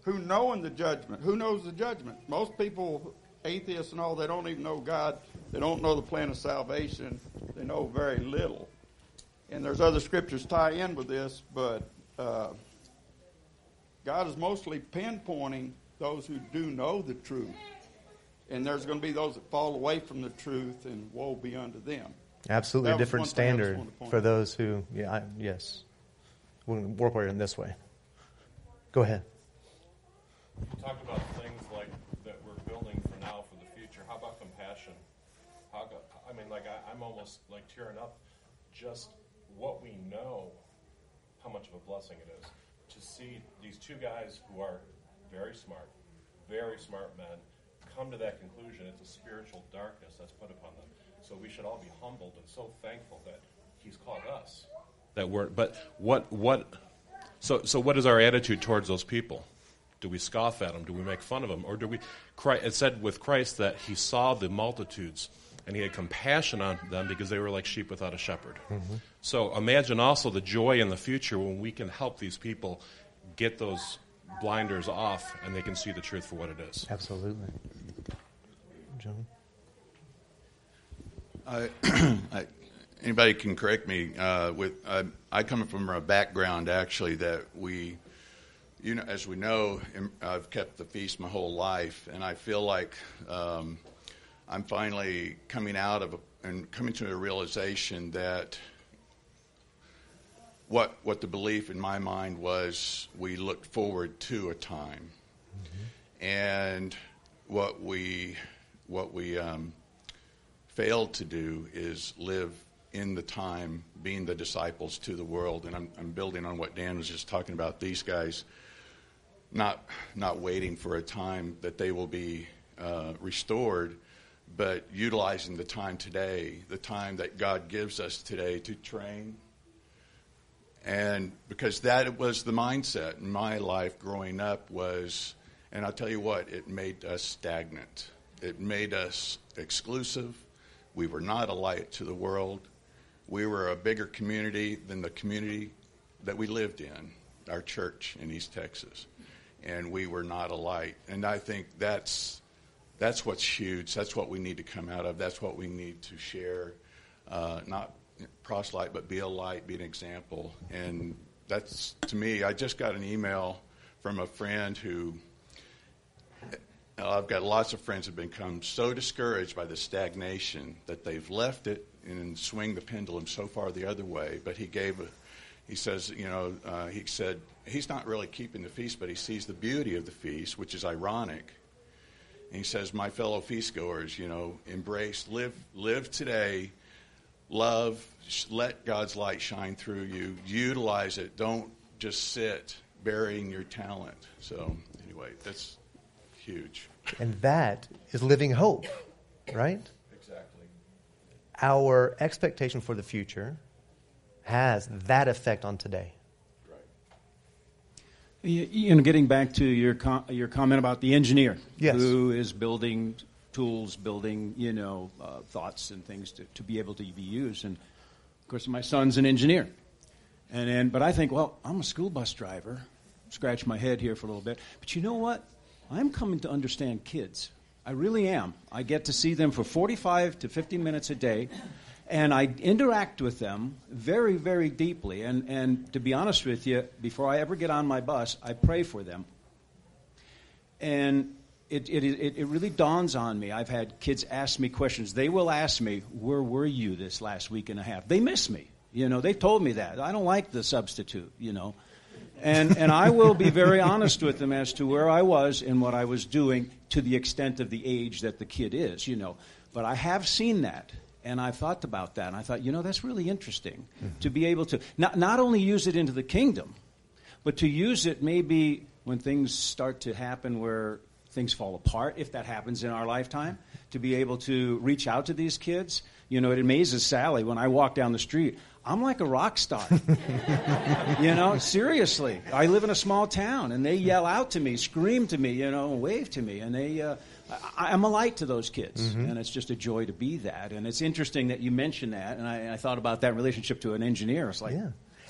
who knowing the judgment. Who knows the judgment? Most people, atheists and all, they don't even know God. They don't know the plan of salvation. They know very little. And there's other scriptures tie in with this, but God is mostly pinpointing those who do know the truth. And there's going to be those that fall away from the truth, and woe be unto them. Absolutely a different standard for those who, yes. We'll work in this way. Go ahead. Talk about things like that we're building for now, for the future. How about compassion? I'm almost like tearing up just what we know, how much of a blessing it is to see these two guys who are very smart men come to that conclusion. It's a spiritual darkness that's put upon them. So we should all be humbled and so thankful that he's called us. So what is our attitude towards those people? Do we scoff at them? Do we make fun of them? Or do we? It said with Christ that he saw the multitudes and he had compassion on them because they were like sheep without a shepherd. Mm-hmm. So imagine also the joy in the future when we can help these people get those blinders off and they can see the truth for what it is. Absolutely. John? Anybody can correct me. I come from a background actually that we, as we know, I've kept the feast my whole life, and I feel like I'm finally coming out of and coming to a realization that what the belief in my mind was, we looked forward to a time, mm-hmm. and what we failed to do is live in the time, being the disciples to the world. And I'm building on what Dan was just talking about. These guys not waiting for a time that they will be restored, but utilizing the time today, the time that God gives us today to train. And because that was the mindset in my life growing up was, and I'll tell you what, it made us stagnant. It made us exclusive. We were not a light to the world. We were a bigger community than the community that we lived in, our church in East Texas. And we were not a light. And I think that's what's huge. That's what we need to come out of. That's what we need to share. Not proselyte, but be a light, be an example. And that's, to me, I just got an email from a friend who, I've got lots of friends who have become so discouraged by the stagnation that they've left it and swing the pendulum so far the other way. But he said he's not really keeping the feast, but he sees the beauty of the feast, which is ironic. And he says, my fellow feastgoers, embrace, live today, love, let God's light shine through you, utilize it. Don't just sit burying your talent. So anyway, that's huge. And that is living hope, right? Exactly. Our expectation for the future has that effect on today. Right. Getting back to your comment about the engineer, yes, who is building tools, building thoughts and things to be able to be used. And of course, my son's an engineer, but I think, well, I'm a school bus driver. Scratch my head here for a little bit, but you know what? I'm coming to understand kids. I really am. I get to see them for 45 to 50 minutes a day, and I interact with them very, very deeply. And to be honest with you, before I ever get on my bus, I pray for them. And it really dawns on me. I've had kids ask me questions. They will ask me, where were you this last week and a half? They miss me. They've told me that. I don't like the substitute, And I will be very honest with them as to where I was and what I was doing to the extent of the age that the kid is, But I have seen that, and I've thought about that, and I thought, that's really interesting to be able to not only use it into the kingdom, but to use it maybe when things start to happen where things fall apart, if that happens in our lifetime, to be able to reach out to these kids. It amazes Sally when I walk down the street. I'm like a rock star. Seriously. I live in a small town, and they yell out to me, scream to me, wave to me. And I'm a light to those kids, mm-hmm. and it's just a joy to be that. And it's interesting that you mentioned that, and I thought about that relationship to an engineer. It's like, yeah.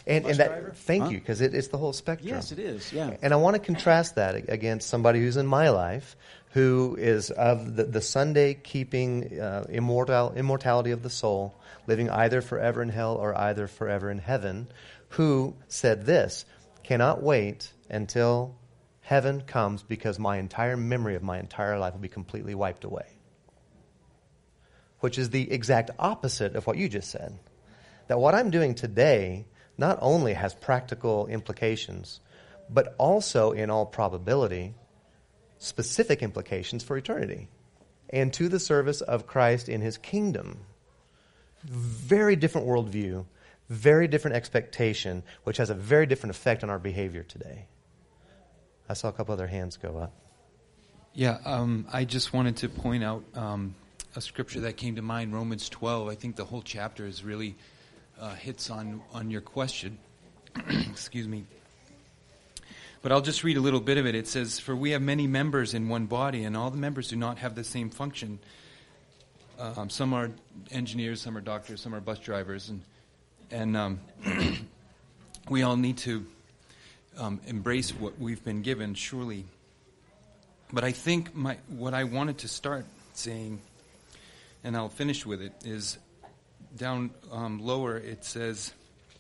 And thank you, because it's the whole spectrum. Yes, it is, yeah. And I want to contrast that against somebody who's in my life who is of the Sunday-keeping immortality of the soul, living either forever in hell or either forever in heaven, who said this, cannot wait until heaven comes because my entire memory of my entire life will be completely wiped away. Which is the exact opposite of what you just said. That what I'm doing today not only has practical implications, but also, in all probability, specific implications for eternity and to the service of Christ in His kingdom. Very different worldview, very different expectation, which has a very different effect on our behavior today. I saw a couple other hands go up. Yeah, I just wanted to point out a scripture that came to mind, Romans 12. I think the whole chapter is really hits on your question. Excuse me. But I'll just read a little bit of it. It says, "For we have many members in one body, and all the members do not have the same function. Some are engineers, some are doctors, some are bus drivers, and we all need to embrace what we've been given, surely. But I think what I wanted to start saying, and I'll finish with it, is down lower it says,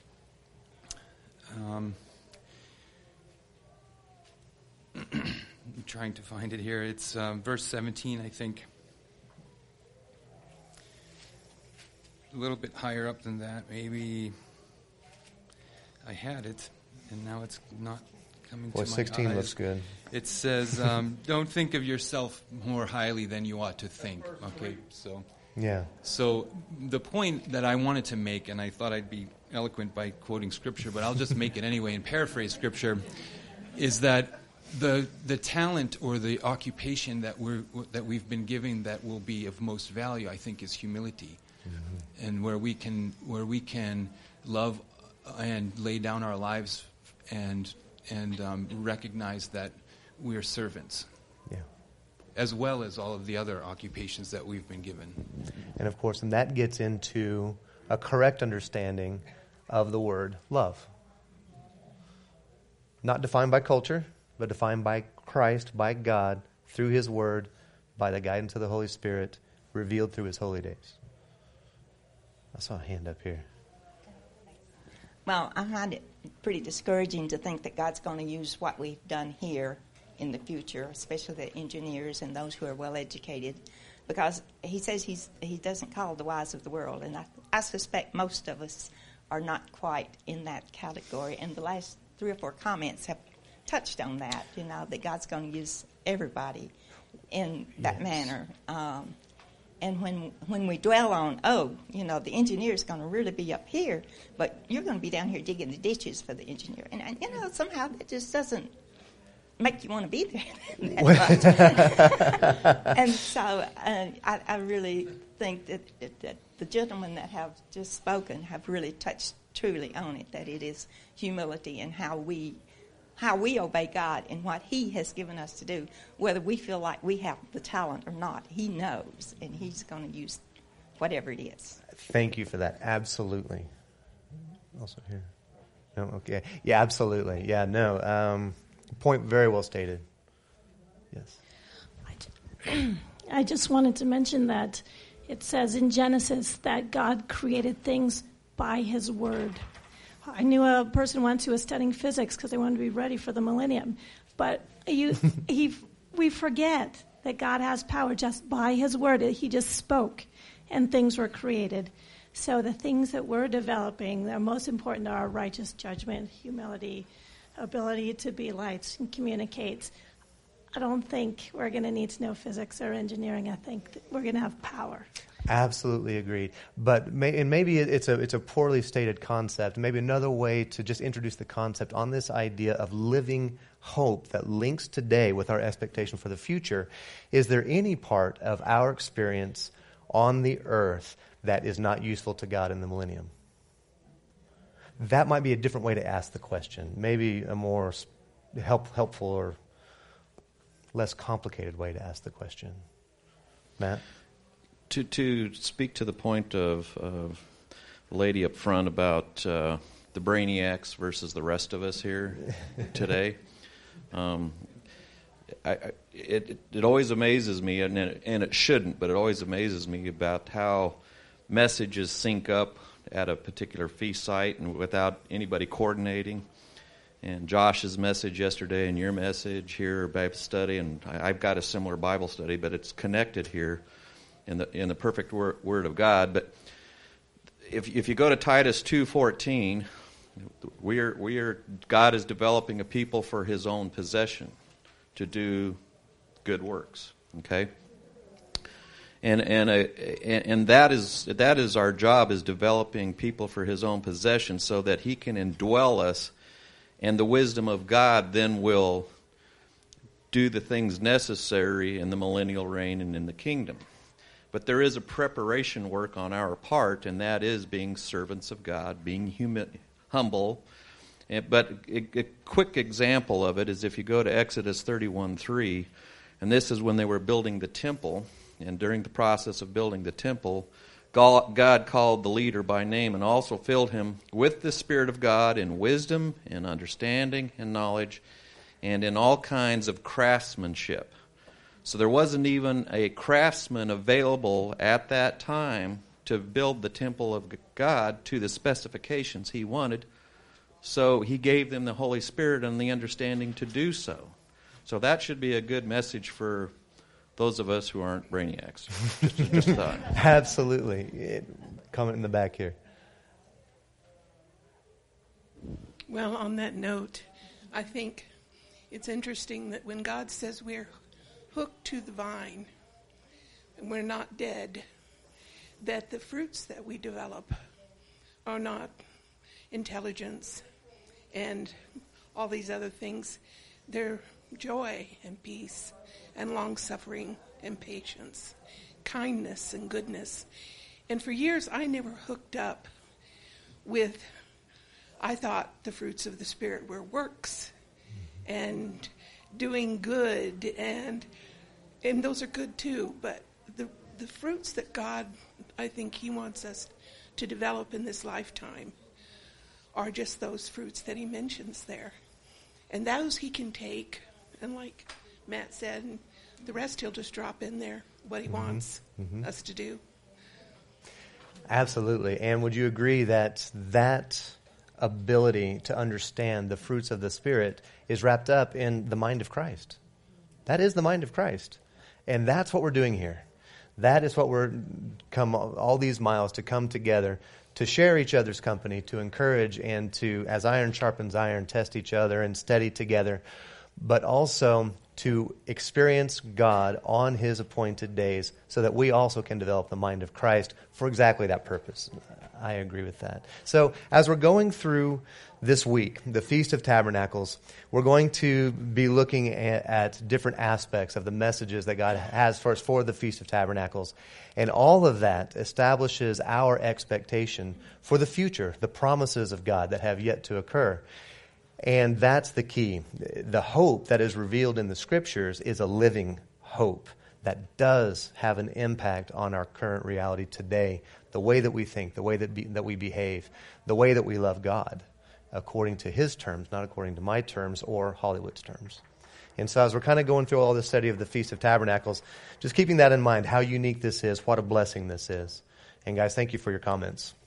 I'm trying to find it here. It's verse 17, I think. A little bit higher up than that. Maybe I had it, and now it's not coming to my 16 eyes. looks good. It says, don't think of yourself more highly than you ought to think. Okay, so... Yeah. So the point that I wanted to make, and I thought I'd be eloquent by quoting Scripture, but I'll just make it anyway and paraphrase Scripture, is that the talent or the occupation that we've been given that will be of most value, I think, is humility, and where we can love and lay down our lives and recognize that we are servants. Yeah. As well as all of the other occupations that we've been given. And of course, and that gets into a correct understanding of the word love. Not defined by culture, but defined by Christ, by God, through His Word, by the guidance of the Holy Spirit, revealed through His holy days. I saw a hand up here. Well, I find it pretty discouraging to think that God's going to use what we've done here in the future, especially the engineers and those who are well educated, because He says He doesn't call the wise of the world, and I suspect most of us are not quite in that category. And the last 3 or 4 comments have touched on that. That God's going to use everybody in that manner. And when we dwell on, the engineer's going to really be up here, but you're going to be down here digging the ditches for the engineer, and somehow that just doesn't make you want to be there that much. And so I really think that the gentlemen that have just spoken have really touched truly on it, that it is humility and how we obey God and what He has given us to do, whether we feel like we have the talent or not. He knows, and He's going to use whatever it is. Thank you for that. Absolutely. Also here. No, okay. Yeah, absolutely. Yeah, no. Point very well stated. Yes. I just wanted to mention that it says in Genesis that God created things by His Word. I knew a person once who was studying physics because they wanted to be ready for the millennium. But we forget that God has power just by His Word. He just spoke, and things were created. So the things that we're developing, that are most important are righteous judgment, humility, ability to be lights and communicate. I don't think we're going to need to know physics or engineering. I think that we're going to have power. Absolutely agreed. But maybe it's a poorly stated concept. Maybe another way to just introduce the concept on this idea of living hope that links today with our expectation for the future. Is there any part of our experience on the earth that is not useful to God in the millennium? That might be a different way to ask the question. Maybe a more helpful or less complicated way to ask the question. Matt? To speak to the point of the lady up front about the brainiacs versus the rest of us here today. It always amazes me, and it shouldn't, but it always amazes me about how messages sync up at a particular feast site and without anybody coordinating. And Josh's message yesterday and your message here, Bible study, and I've got a similar Bible study, but it's connected here in the perfect Word of God. But if you go to Titus 2:14, God is developing a people for His own possession to do good works. Okay. And that is our job, is developing people for His own possession so that He can indwell us, and the wisdom of God then will do the things necessary in the millennial reign and in the kingdom. But there is a preparation work on our part, and that is being servants of God, being humble. But a quick example of it is if you go to Exodus 31:3, and this is when they were building the temple. And during the process of building the temple, God called the leader by name and also filled him with the Spirit of God in wisdom and understanding and knowledge and in all kinds of craftsmanship. So there wasn't even a craftsman available at that time to build the temple of God to the specifications He wanted. So He gave them the Holy Spirit and the understanding to do so. So that should be a good message for those of us who aren't brainiacs. Just a thought. Absolutely. Comment in the back here. Well, on that note, I think it's interesting that when God says we're hooked to the vine and we're not dead, that the fruits that we develop are not intelligence and all these other things. They're joy and peace and long-suffering and patience, kindness and goodness. And for years, I never hooked up with, I thought the fruits of the Spirit were works and doing good, and those are good too, but the fruits that God, I think He wants us to develop in this lifetime are just those fruits that He mentions there. And those He can take, and like Matt said, and the rest He'll just drop in there what He wants us to do. Absolutely. And would you agree that ability to understand the fruits of the Spirit is wrapped up in the mind of Christ? That is the mind of Christ. And that's what we're doing here. That is what we're come all these miles to come together, to share each other's company, to encourage, and to, as iron sharpens iron, test each other and study together, but also to experience God on His appointed days so that we also can develop the mind of Christ for exactly that purpose. I agree with that. So as we're going through this week, the Feast of Tabernacles, we're going to be looking at different aspects of the messages that God has for us for the Feast of Tabernacles. And all of that establishes our expectation for the future, the promises of God that have yet to occur. And that's the key. The hope that is revealed in the Scriptures is a living hope that does have an impact on our current reality today, the way that we think, the way that we behave, the way that we love God, according to His terms, not according to my terms or Hollywood's terms. And so as we're kind of going through all this study of the Feast of Tabernacles, just keeping that in mind, how unique this is, what a blessing this is. And guys, thank you for your comments.